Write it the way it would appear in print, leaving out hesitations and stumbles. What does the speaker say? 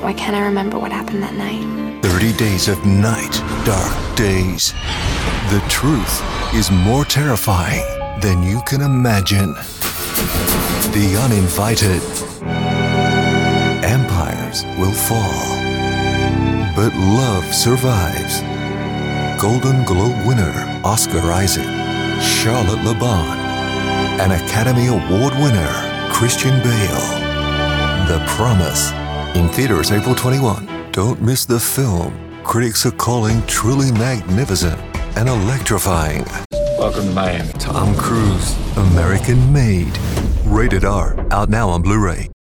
Why can't I remember what happened that night? 30 days of night, dark days. The truth is more terrifying than you can imagine. The uninvited. Empires will fall, but love survives. Golden Globe winner Oscar Isaac, Charlotte LeBon, and Academy Award winner Christian Bale. The Promise. In theaters April 21. Don't miss the film critics are calling truly magnificent and electrifying. Welcome to Miami. Tom Cruise, American Made. Rated R. Out now on Blu-ray.